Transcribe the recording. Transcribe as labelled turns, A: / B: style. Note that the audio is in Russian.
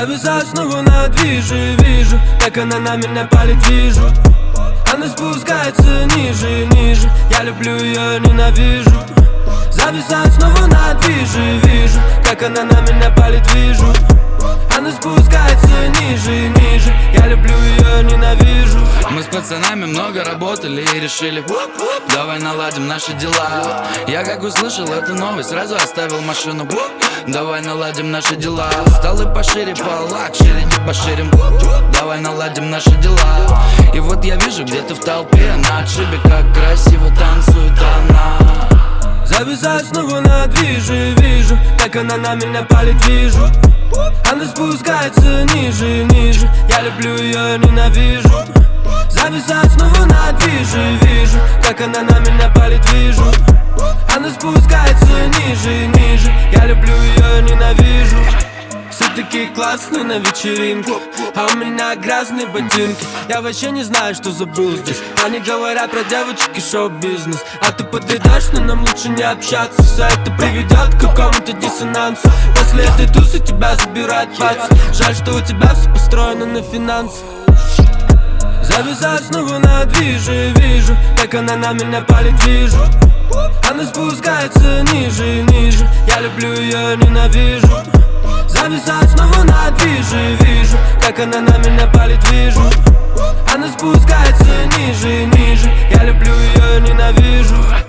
A: Зависаю снова на движе, вижу, как она на меня палит, вижу. Она спускается ниже, ниже, я люблю ее, ненавижу. Зависаю снова на движе, вижу, как она на меня палит, вижу. Она спускается ниже, ниже, я люблю ее, ненавижу.
B: Мы с пацанами много работали и решили: давай наладим наши дела. Я как услышал эту новость, сразу оставил машину. Давай наладим наши дела. Столы пошире, полакшери, не поширим. Давай наладим наши дела. И вот я вижу, где ты в толпе, на отшибе, как красиво танцует она.
A: Зависаю снова на движе, вижу, как она на меня палит, вижу. Она спускается ниже, ниже, я люблю ее, ненавижу. Зависаю снова на движе, вижу, как она на меня палит, вижу. Она спускается ниже, ниже, я люблю ее, ненавижу. Все такие классные на вечеринке, а у меня грязные ботинки. Я вообще не знаю, что забыл здесь. Они говорят про девочек и шоу-бизнес, а ты подойдешь, но нам лучше не общаться. Все это приведет к какому-то диссонансу. После этой тусы тебя забирает пац. Жаль, что у тебя все построено на финансы. Зависаю снова на движе, вижу, как она на меня палит, вижу. Она спускается ниже, ниже, я люблю ее, ненавижу. Зависаю снова на движе, вижу, как она на меня палит, вижу. Она спускается ниже, ниже, я люблю ее, ненавижу.